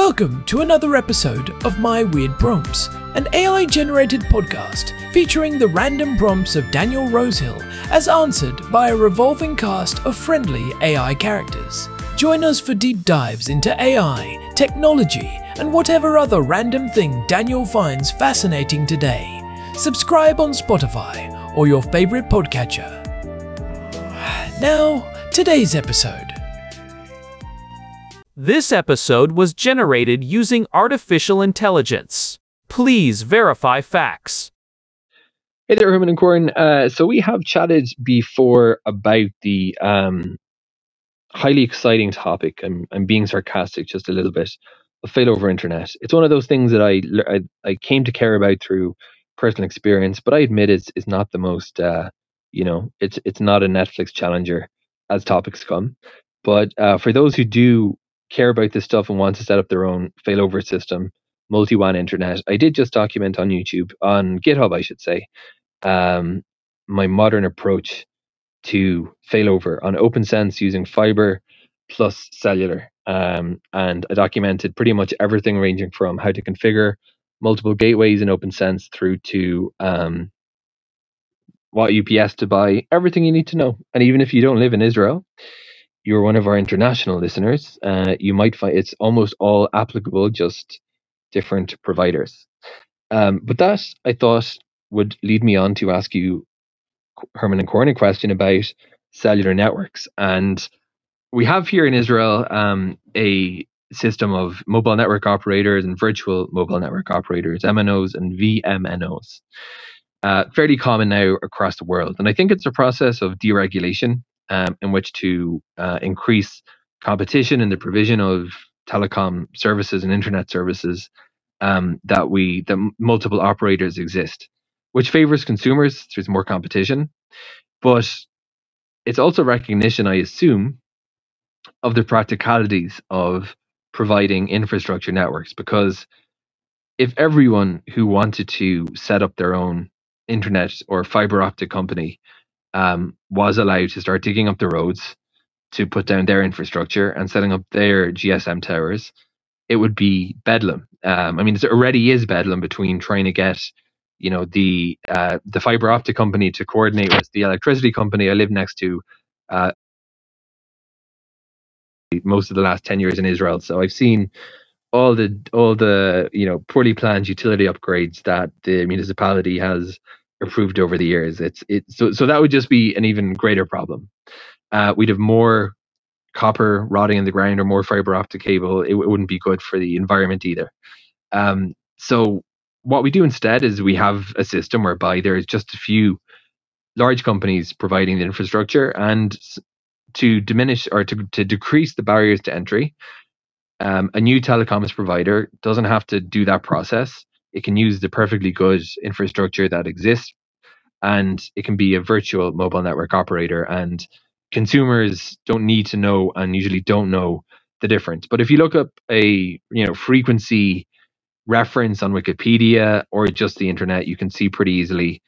Welcome to another episode of My Weird Prompts, an AI-generated podcast featuring the random prompts of Daniel Rosehill as answered by a revolving cast of friendly AI characters. Join us for deep dives into AI, technology, and whatever other random thing Daniel finds fascinating today. Subscribe on Spotify or your favorite podcatcher. Now, today's episode. This episode was generated using artificial intelligence. Please verify facts. Hey there, Herman and Corin. So we have chatted before about the highly exciting topic. I'm being sarcastic just a little bit of failover internet. It's one of those things that I came to care about through personal experience, but I admit it's not the most it's not a Netflix challenger as topics come. But for those who do care about this stuff and want to set up their own failover system, multi-WAN internet, I did just document on GitHub, I should say, my modern approach to failover on OpenSense using fiber plus cellular. And I documented pretty much everything ranging from how to configure multiple gateways in OpenSense through to what UPS to buy, everything you need to know. And even if you don't live in Israel, you're one of our international listeners, you might find it's almost all applicable, just different providers. But that, I thought, would lead me on to ask you, Herman and Corin, a question about cellular networks. And we have here in Israel a system of mobile network operators and virtual mobile network operators, MNOs and VMNOs. Fairly common now across the world. And I think it's a process of deregulation in which to increase competition in the provision of telecom services and internet services that multiple operators exist, which favors consumers. There's more competition, but it's also recognition, I assume, of the practicalities of providing infrastructure networks, because if everyone who wanted to set up their own internet or fiber optic company was allowed to start digging up the roads to put down their infrastructure and setting up their GSM towers, it would be bedlam. It already is bedlam between trying to get, the fiber optic company to coordinate with the electricity company I live next to most of the last 10 years in Israel. So I've seen all the poorly planned utility upgrades that the municipality has approved over the years. So that would just be an even greater problem. We'd have more copper rotting in the ground or more fiber optic cable. It wouldn't be good for the environment either. So what we do instead is we have a system whereby there is just a few large companies providing the infrastructure, and to diminish or to decrease the barriers to entry, a new telecoms provider doesn't have to do that process. It can use the perfectly good infrastructure that exists, and it can be a virtual mobile network operator, and consumers don't need to know and usually don't know the difference. But if you look up a frequency reference on Wikipedia or just the internet, you can see pretty easily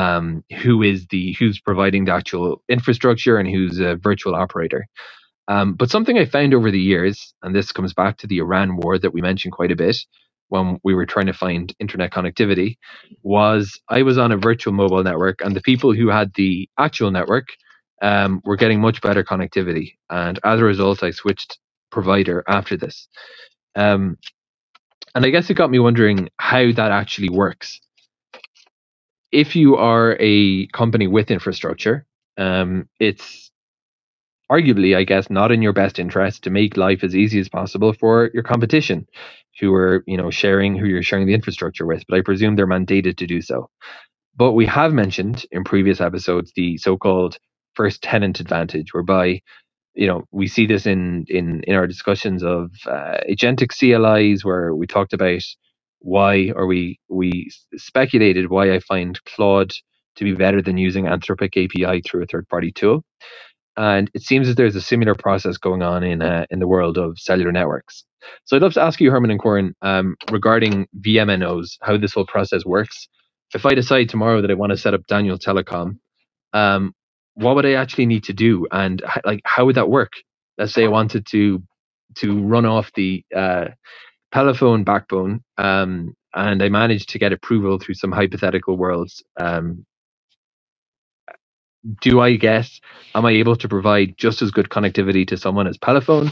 who's providing the actual infrastructure and who's a virtual operator. But something I found over the years, and this comes back to the Iran war that we mentioned quite a bit when we were trying to find internet connectivity, was I was on a virtual mobile network, and the people who had the actual network were getting much better connectivity. And as a result, I switched provider after this. And I guess it got me wondering how that actually works. If you are a company with infrastructure, it's arguably, I guess, not in your best interest to make life as easy as possible for your competition, who are, who you're sharing the infrastructure with. But I presume they're mandated to do so. But we have mentioned in previous episodes the so-called first tenant advantage, whereby, we see this in our discussions of agentic CLIs, where we talked about we speculated why I find Claude to be better than using Anthropic API through a third-party tool. And it seems that there's a similar process going on in the world of cellular networks. So I'd love to ask you, Herman and Corin, regarding VMNOs, how this whole process works. If I decide tomorrow that I want to set up Daniel Telecom, what would I actually need to do, and how would that work? Let's say I wanted to run off the Pelephone backbone, and I managed to get approval through some hypothetical worlds. Am I able to provide just as good connectivity to someone as Pelephone,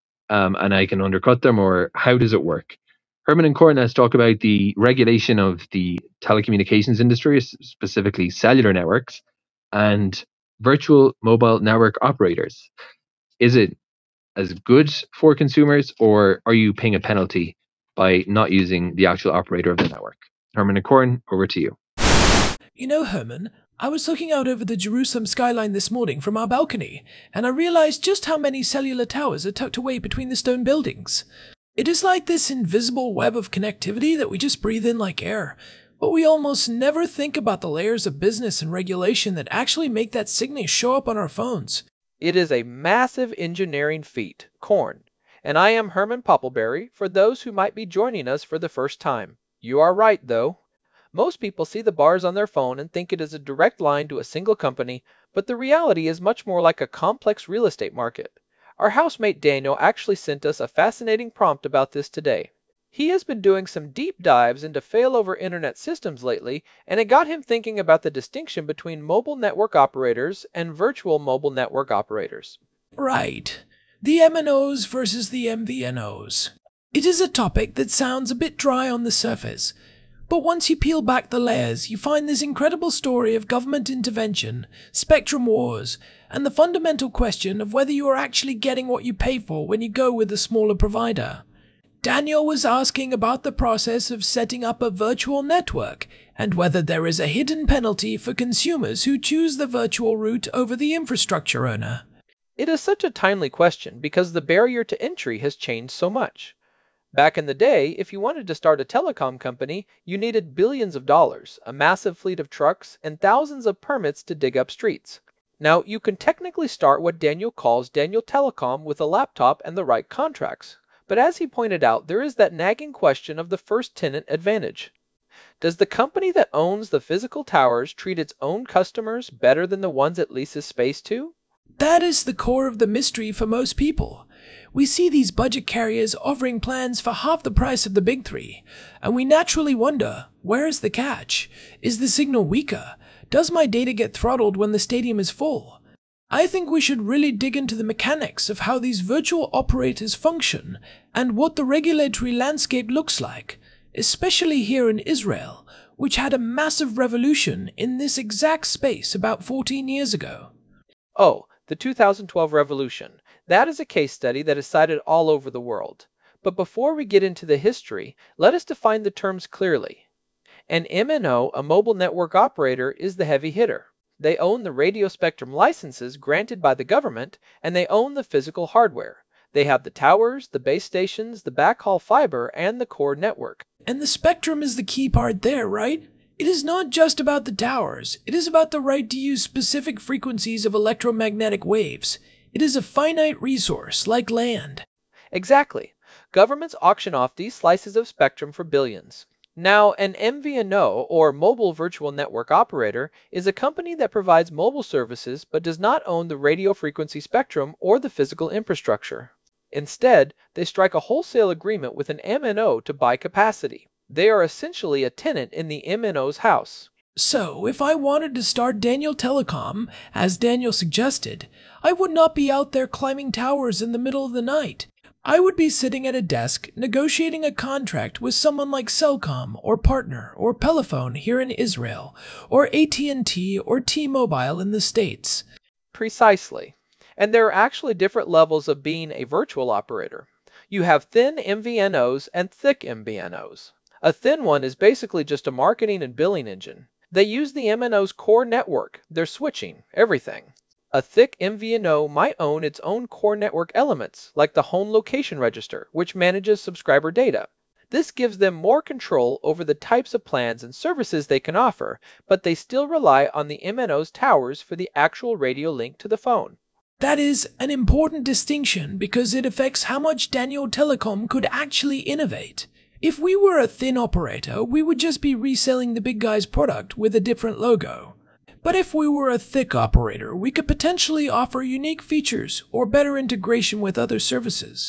and I can undercut them, or how does it work? Herman and Cornes talk about the regulation of the telecommunications industry, specifically cellular networks, and virtual mobile network operators. Is it as good for consumers, or are you paying a penalty by not using the actual operator of the network? Herman and Corn, over to you. You know, Herman, I was looking out over the Jerusalem skyline this morning from our balcony, and I realized just how many cellular towers are tucked away between the stone buildings. It is like this invisible web of connectivity that we just breathe in like air, but we almost never think about the layers of business and regulation that actually make that signal show up on our phones. It is a massive engineering feat, Corn, and I am Herman Poppleberry for those who might be joining us for the first time. You are right, though. Most people see the bars on their phone and think it is a direct line to a single company, but the reality is much more like a complex real estate market. Our housemate Daniel actually sent us a fascinating prompt about this today. He has been doing some deep dives into failover internet systems lately, and it got him thinking about the distinction between mobile network operators and virtual mobile network operators. Right. The MNOs versus the MVNOs. It is a topic that sounds a bit dry on the surface, but once you peel back the layers, you find this incredible story of government intervention, spectrum wars, and the fundamental question of whether you are actually getting what you pay for when you go with a smaller provider. Daniel was asking about the process of setting up a virtual network and whether there is a hidden penalty for consumers who choose the virtual route over the infrastructure owner. It is such a timely question because the barrier to entry has changed so much. Back in the day, if you wanted to start a telecom company, you needed billions of dollars, a massive fleet of trucks, and thousands of permits to dig up streets. Now, you can technically start what Daniel calls Daniel Telecom with a laptop and the right contracts. But as he pointed out, there is that nagging question of the first tenant advantage. Does the company that owns the physical towers treat its own customers better than the ones it leases space to? That is the core of the mystery for most people. We see these budget carriers offering plans for half the price of the big three, and we naturally wonder, where is the catch? Is the signal weaker? Does my data get throttled when the stadium is full? I think we should really dig into the mechanics of how these virtual operators function and what the regulatory landscape looks like, especially here in Israel, which had a massive revolution in this exact space about 14 years ago. Oh, the 2012 revolution. That is a case study that is cited all over the world. But before we get into the history, let us define the terms clearly. An MNO, a mobile network operator, is the heavy hitter. They own the radio spectrum licenses granted by the government, and they own the physical hardware. They have the towers, the base stations, the backhaul fiber, and the core network. And the spectrum is the key part there, right? It is not just about the towers. It is about the right to use specific frequencies of electromagnetic waves. It is a finite resource, like land. Exactly. Governments auction off these slices of spectrum for billions. Now, an MVNO, or Mobile Virtual Network Operator, is a company that provides mobile services but does not own the radio frequency spectrum or the physical infrastructure. Instead, they strike a wholesale agreement with an MNO to buy capacity. They are essentially a tenant in the MNO's house. So, if I wanted to start Daniel Telecom, as Daniel suggested, I would not be out there climbing towers in the middle of the night. I would be sitting at a desk negotiating a contract with someone like Cellcom or Partner or Pelephone here in Israel, or AT&T or T-Mobile in the States. Precisely. And there are actually different levels of being a virtual operator. You have thin MVNOs and thick MVNOs. A thin one is basically just a marketing and billing engine. They use the MNO's core network, their switching, everything. A thick MVNO might own its own core network elements, like the home location register, which manages subscriber data. This gives them more control over the types of plans and services they can offer, but they still rely on the MNO's towers for the actual radio link to the phone. That is an important distinction because it affects how much Daniel Telecom could actually innovate. If we were a thin operator, we would just be reselling the big guy's product with a different logo. But if we were a thick operator, we could potentially offer unique features or better integration with other services.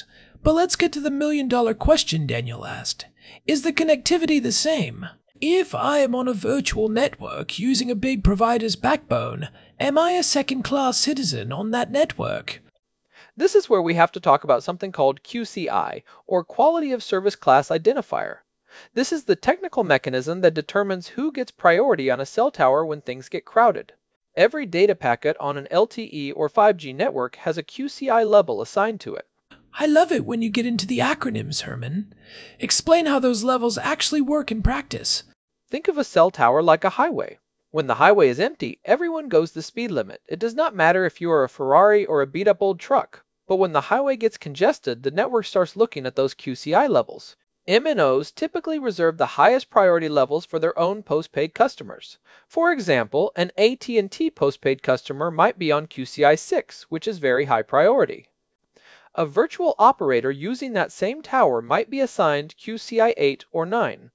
But let's get to the million-dollar question Daniel asked. Is the connectivity the same? If I am on a virtual network using a big provider's backbone, am I a second-class citizen on that network? This is where we have to talk about something called QCI, or Quality of Service Class Identifier. This is the technical mechanism that determines who gets priority on a cell tower when things get crowded. Every data packet on an LTE or 5G network has a QCI level assigned to it. I love it when you get into the acronyms, Herman. Explain how those levels actually work in practice. Think of a cell tower like a highway. When the highway is empty, everyone goes the speed limit. It does not matter if you are a Ferrari or a beat-up old truck. But when the highway gets congested, the network starts looking at those QCI levels. MNOs typically reserve the highest priority levels for their own postpaid customers. For example, an AT&T postpaid customer might be on QCI 6, which is very high priority. A virtual operator using that same tower might be assigned QCI 8 or 9.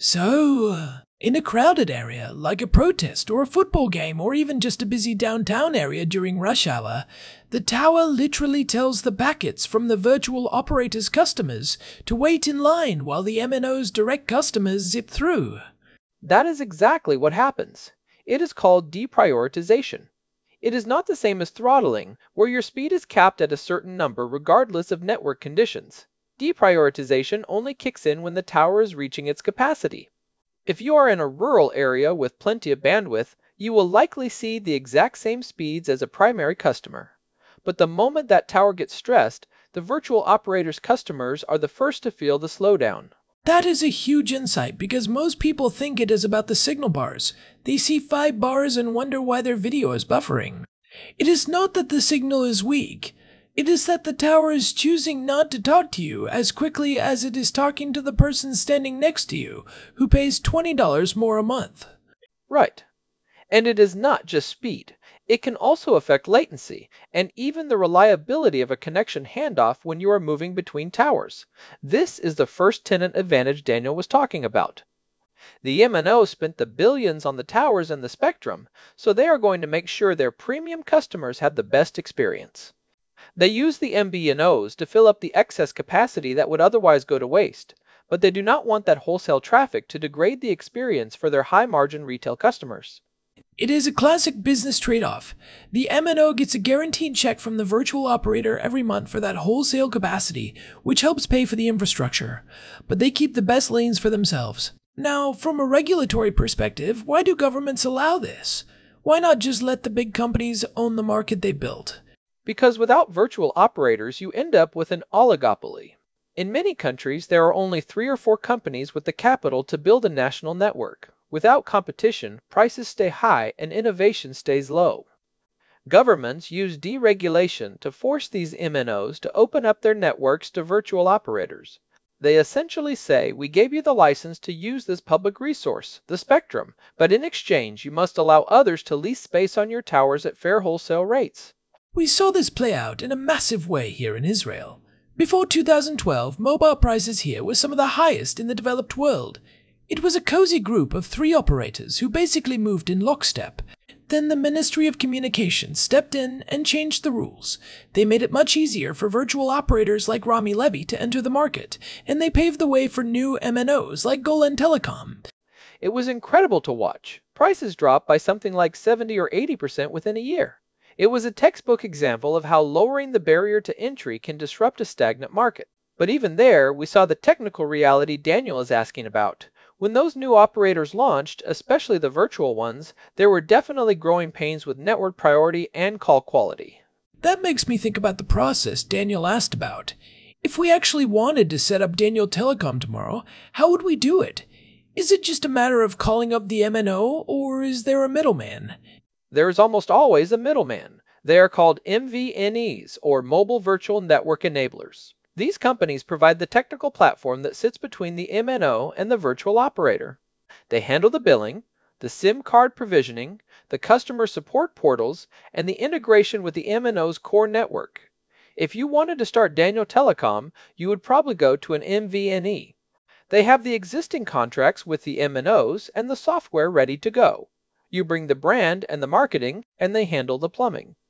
So, in a crowded area, like a protest or a football game or even just a busy downtown area during rush hour, the tower literally tells the packets from the virtual operator's customers to wait in line while the MNO's direct customers zip through. That is exactly what happens. It is called deprioritization. It is not the same as throttling, where your speed is capped at a certain number regardless of network conditions. Deprioritization only kicks in when the tower is reaching its capacity. If you are in a rural area with plenty of bandwidth, you will likely see the exact same speeds as a primary customer. But the moment that tower gets stressed, the virtual operator's customers are the first to feel the slowdown. That is a huge insight because most people think it is about the signal bars. They see 5 bars and wonder why their video is buffering. It is not that the signal is weak. It is that the tower is choosing not to talk to you as quickly as it is talking to the person standing next to you, who pays $20 more a month. Right. And it is not just speed. It can also affect latency and even the reliability of a connection handoff when you are moving between towers. This is the first tenant advantage Daniel was talking about. The MNO spent the billions on the towers and the spectrum, so they are going to make sure their premium customers have the best experience. They use the MVNOs to fill up the excess capacity that would otherwise go to waste, but they do not want that wholesale traffic to degrade the experience for their high-margin retail customers. It is a classic business trade-off. The MNO gets a guaranteed check from the virtual operator every month for that wholesale capacity, which helps pay for the infrastructure, but they keep the best lanes for themselves. Now, from a regulatory perspective, why do governments allow this? Why not just let the big companies own the market they built? Because without virtual operators, you end up with an oligopoly. In many countries, there are only 3 or 4 companies with the capital to build a national network. Without competition, prices stay high and innovation stays low. Governments use deregulation to force these MNOs to open up their networks to virtual operators. They essentially say, we gave you the license to use this public resource, the spectrum, but in exchange you must allow others to lease space on your towers at fair wholesale rates. We saw this play out in a massive way here in Israel. Before 2012, mobile prices here were some of the highest in the developed world. It was a cozy group of 3 operators who basically moved in lockstep. Then the Ministry of Communications stepped in and changed the rules. They made it much easier for virtual operators like Rami Levy to enter the market, and they paved the way for new MNOs like Golan Telecom. It was incredible to watch. Prices dropped by something like 70 or 80% within a year. It was a textbook example of how lowering the barrier to entry can disrupt a stagnant market. But even there, we saw the technical reality Daniel is asking about. When those new operators launched, especially the virtual ones, there were definitely growing pains with network priority and call quality. That makes me think about the process Daniel asked about. If we actually wanted to set up Daniel Telecom tomorrow, how would we do it? Is it just a matter of calling up the MNO, or is there a middleman? There is almost always a middleman. They are called MVNEs, or Mobile Virtual Network Enablers. These companies provide the technical platform that sits between the MNO and the virtual operator. They handle the billing, the SIM card provisioning, the customer support portals, and the integration with the MNO's core network. If you wanted to start Daniel Telecom, you would probably go to an MVNE. They have the existing contracts with the MNOs and the software ready to go. You bring the brand and the marketing, and they handle the plumbing.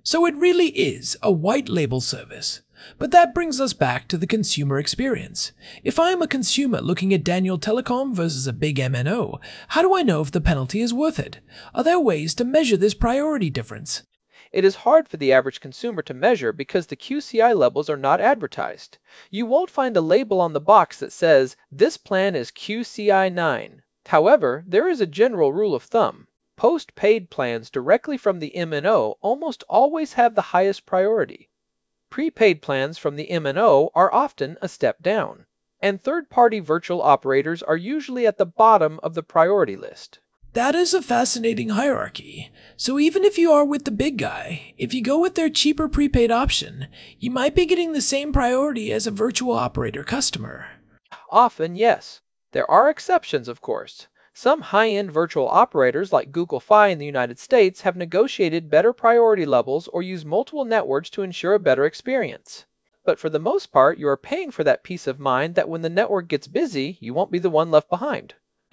So it really is a white label service. But that brings us back to the consumer experience. If I am a consumer looking at Daniel Telecom versus a big MNO, how do I know if the penalty is worth it? Are there ways to measure this priority difference? It is hard for the average consumer to measure because the QCI levels are not advertised. You won't find a label on the box that says, "This plan is QCI 9." However, there is a general rule of thumb. Post-paid plans directly from the MNO almost always have the highest priority. Prepaid plans from the MNO are often a step down, and third-party virtual operators are usually at the bottom of the priority list. That is a fascinating hierarchy. So even if you are with the big guy, if you go with their cheaper prepaid option, you might be getting the same priority as a virtual operator customer. Often, yes. There are exceptions, of course. Some high-end virtual operators like Google Fi in the United States have negotiated better priority levels or use multiple networks to ensure a better experience. But for the most part, you are paying for that peace of mind that when the network gets busy, you won't be the one left behind.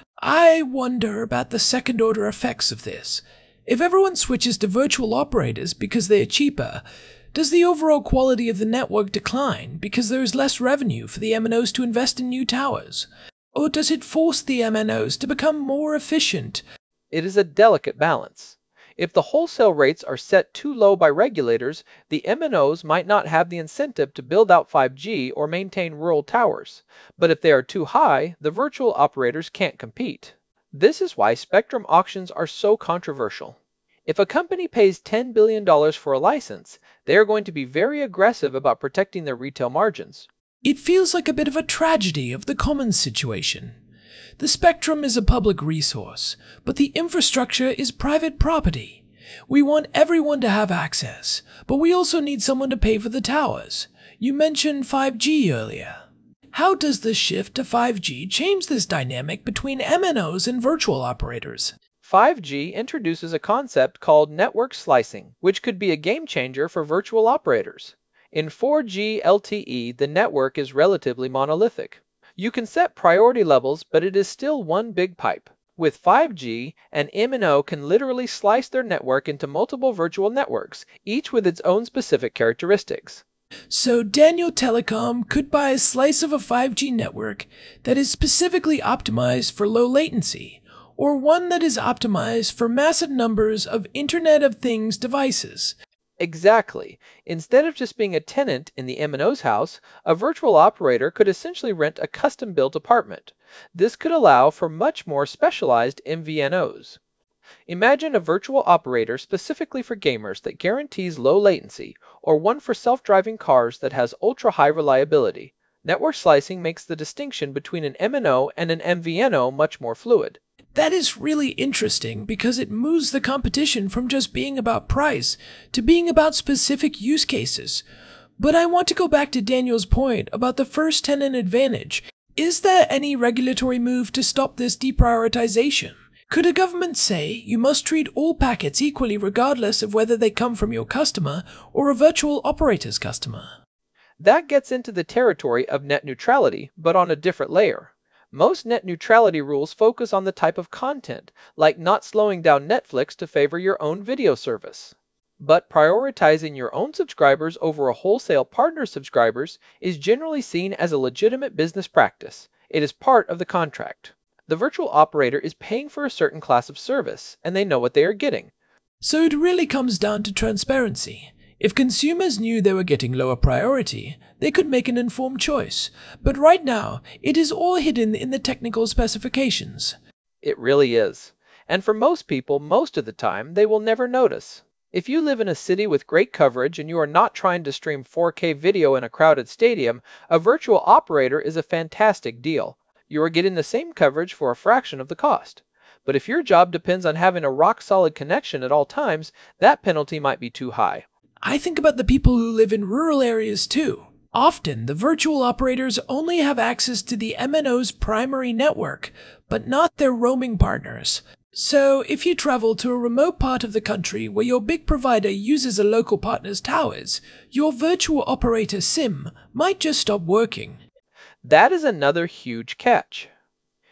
I wonder about the second-order effects of this. If everyone switches to virtual operators because they are cheaper, does the overall quality of the network decline because there is less revenue for the MNOs to invest in new towers? Or does it force the MNOs to become more efficient? It is a delicate balance. If the wholesale rates are set too low by regulators, the MNOs might not have the incentive to build out 5G or maintain rural towers. But if they are too high, the virtual operators can't compete. This is why spectrum auctions are so controversial. If a company pays $10 billion for a license, they are going to be very aggressive about protecting their retail margins. It feels like a bit of a tragedy of the commons situation. The spectrum is a public resource, but the infrastructure is private property. We want everyone to have access, but we also need someone to pay for the towers. You mentioned 5G earlier. How does the shift to 5G change this dynamic between MNOs and virtual operators? 5G introduces a concept called network slicing, which could be a game changer for virtual operators. In 4G LTE, the network is relatively monolithic. You can set priority levels, but it is still one big pipe. With 5G, an MNO can literally slice their network into multiple virtual networks, each with its own specific characteristics. So Daniel Telecom could buy a slice of a 5G network that is specifically optimized for low latency, or one that is optimized for massive numbers of Internet of Things devices. Exactly. Instead of just being a tenant in the MNO's house, a virtual operator could essentially rent a custom-built apartment. This could allow for much more specialized MVNOs. Imagine a virtual operator specifically for gamers that guarantees low latency, or one for self-driving cars that has ultra-high reliability. Network slicing makes the distinction between an MNO and an MVNO much more fluid. That is really interesting because it moves the competition from just being about price to being about specific use cases. But I want to go back to Daniel's point about the first tenant advantage. Is there any regulatory move to stop this deprioritization? Could a government say you must treat all packets equally regardless of whether they come from your customer or a virtual operator's customer? That gets into the territory of net neutrality, but on a different layer. Most net neutrality rules focus on the type of content, like not slowing down Netflix to favor your own video service. But prioritizing your own subscribers over a wholesale partner's subscribers is generally seen as a legitimate business practice. It is part of the contract. The virtual operator is paying for a certain class of service, and they know what they are getting. So it really comes down to transparency. If consumers knew they were getting lower priority, they could make an informed choice. But right now, it is all hidden in the technical specifications. It really is. And for most people, most of the time, they will never notice. If you live in a city with great coverage and you are not trying to stream 4K video in a crowded stadium, a virtual operator is a fantastic deal. You are getting the same coverage for a fraction of the cost. But if your job depends on having a rock-solid connection at all times, that penalty might be too high. I think about the people who live in rural areas too. Often, the virtual operators only have access to the MNO's primary network, but not their roaming partners. So, if you travel to a remote part of the country where your big provider uses a local partner's towers, your virtual operator SIM might just stop working. That is another huge catch.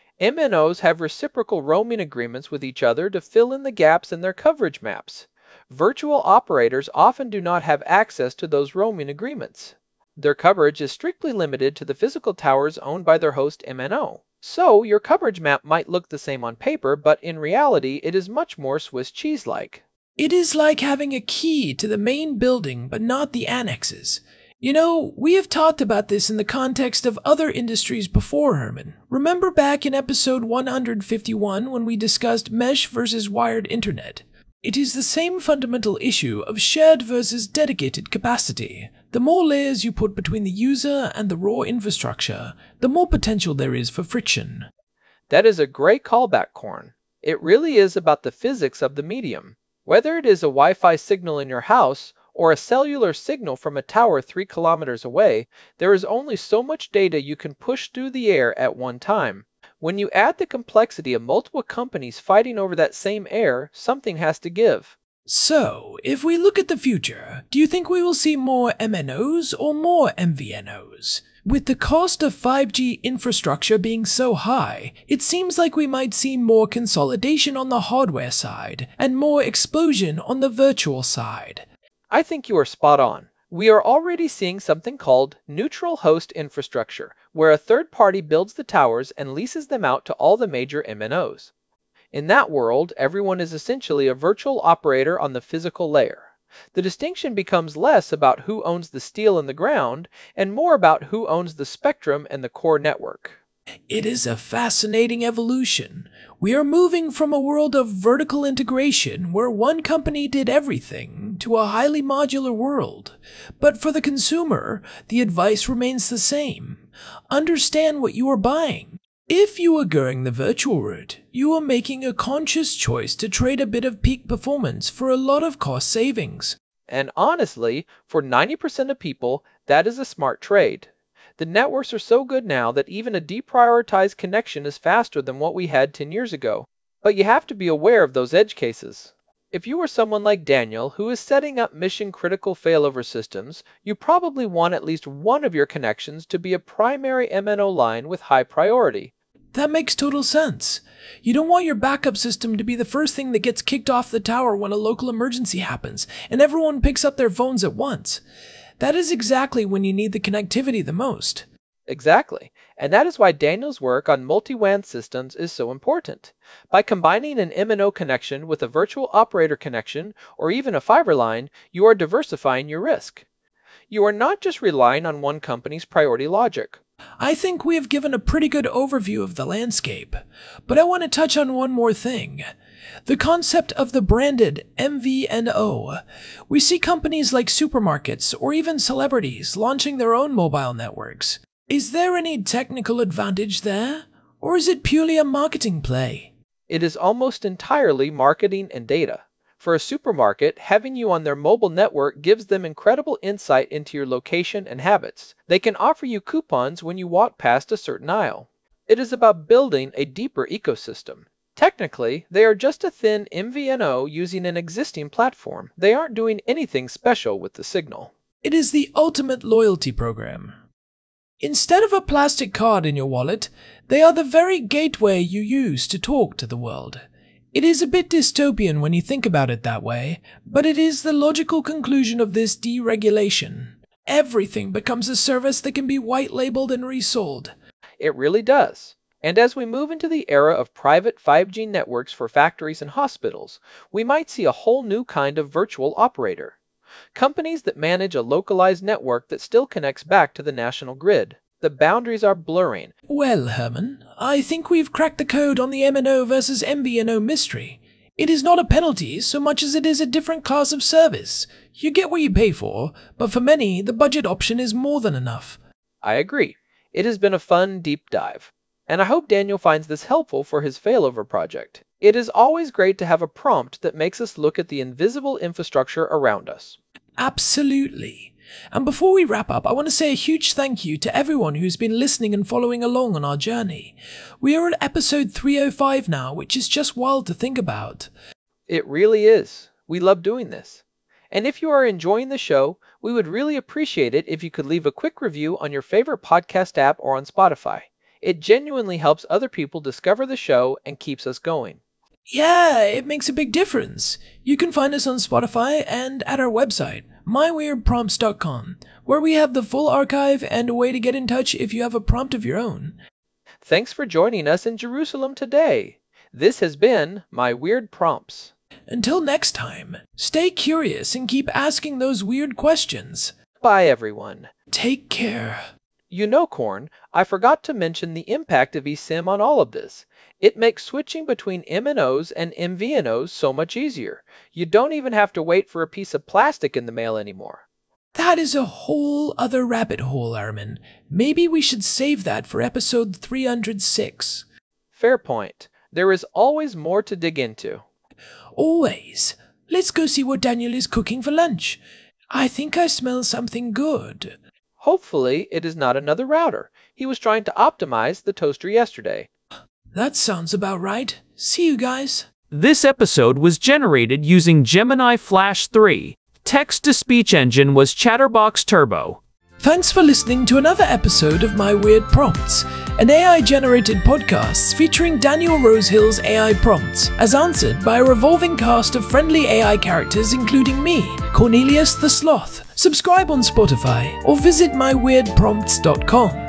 MNOs have reciprocal roaming agreements with each other to fill in the gaps in their coverage maps. Virtual operators often do not have access to those roaming agreements. Their coverage is strictly limited to the physical towers owned by their host MNO. So your coverage map might look the same on paper, but in reality it is much more Swiss cheese-like. It is like having a key to the main building, but not the annexes. You know, we have talked about this in the context of other industries before, Herman. Remember back in episode 151 when we discussed mesh versus wired internet? It is the same fundamental issue of shared versus dedicated capacity. The more layers you put between the user and the raw infrastructure, the more potential there is for friction. That is a great callback, Korn. It really is about the physics of the medium. Whether it is a Wi-Fi signal in your house or a cellular signal from a tower 3 kilometers away, there is only so much data you can push through the air at one time. When you add the complexity of multiple companies fighting over that same air, something has to give. So, if we look at the future, do you think we will see more MNOs or more MVNOs? With the cost of 5G infrastructure being so high, it seems like we might see more consolidation on the hardware side and more explosion on the virtual side. I think you are spot on. We are already seeing something called neutral host infrastructure, where a third party builds the towers and leases them out to all the major MNOs. In that world, everyone is essentially a virtual operator on the physical layer. The distinction becomes less about who owns the steel in the ground and more about who owns the spectrum and the core network. It is a fascinating evolution. We are moving from a world of vertical integration where one company did everything to a highly modular world. But for the consumer, the advice remains the same. Understand what you are buying. If you are going the virtual route, you are making a conscious choice to trade a bit of peak performance for a lot of cost savings. And honestly, for 90% of people, that is a smart trade. The networks are so good now that even a deprioritized connection is faster than what we had 10 years ago. But you have to be aware of those edge cases. If you are someone like Daniel who is setting up mission-critical failover systems, you probably want at least one of your connections to be a primary MNO line with high priority. That makes total sense. You don't want your backup system to be the first thing that gets kicked off the tower when a local emergency happens and everyone picks up their phones at once. That is exactly when you need the connectivity the most. Exactly. And that is why Daniel's work on multi-WAN systems is so important. By combining an MNO connection with a virtual operator connection or even a fiber line, you are diversifying your risk. You are not just relying on one company's priority logic. I think we have given a pretty good overview of the landscape, but I want to touch on one more thing. The concept of the branded MVNO. We see companies like supermarkets or even celebrities launching their own mobile networks. Is there any technical advantage there, or is it purely a marketing play? It is almost entirely marketing and data. For a supermarket, having you on their mobile network gives them incredible insight into your location and habits. They can offer you coupons when you walk past a certain aisle. It is about building a deeper ecosystem. Technically, they are just a thin MVNO using an existing platform. They aren't doing anything special with the signal. It is the ultimate loyalty program. Instead of a plastic card in your wallet, they are the very gateway you use to talk to the world. It is a bit dystopian when you think about it that way, but it is the logical conclusion of this deregulation. Everything becomes a service that can be white-labeled and resold. It really does. And as we move into the era of private 5G networks for factories and hospitals, we might see a whole new kind of virtual operator. Companies that manage a localized network that still connects back to the national grid. The boundaries are blurring. Well, Herman, I think we've cracked the code on the MNO versus MVNO mystery. It is not a penalty so much as it is a different class of service. You get what you pay for, but for many, the budget option is more than enough. I agree. It has been a fun deep dive. And I hope Daniel finds this helpful for his failover project. It is always great to have a prompt that makes us look at the invisible infrastructure around us. Absolutely. And before we wrap up, I want to say a huge thank you to everyone who's been listening and following along on our journey. We are at episode 305 now, which is just wild to think about. It really is. We love doing this. And if you are enjoying the show, we would really appreciate it if you could leave a quick review on your favorite podcast app or on Spotify. It genuinely helps other people discover the show and keeps us going. Yeah, it makes a big difference. You can find us on Spotify and at our website, myweirdprompts.com, where we have the full archive and a way to get in touch if you have a prompt of your own. Thanks for joining us in Jerusalem today. This has been My Weird Prompts. Until next time, stay curious and keep asking those weird questions. Bye, everyone. Take care. You know, Corn, I forgot to mention the impact of eSIM on all of this. It makes switching between MNOs and MVNOs so much easier. You don't even have to wait for a piece of plastic in the mail anymore. That is a whole other rabbit hole, Armin. Maybe we should save that for episode 306. Fair point. There is always more to dig into. Always. Let's go see what Daniel is cooking for lunch. I think I smell something good. Hopefully, it is not another router. He was trying to optimize the toaster yesterday. That sounds about right. See you guys. This episode was generated using Gemini Flash 3. Text-to-speech engine was Chatterbox Turbo. Thanks for listening to another episode of My Weird Prompts, an AI-generated podcast featuring Daniel Rosehill's AI prompts, as answered by a revolving cast of friendly AI characters including me, Cornelius the Sloth. Subscribe on Spotify or visit myweirdprompts.com.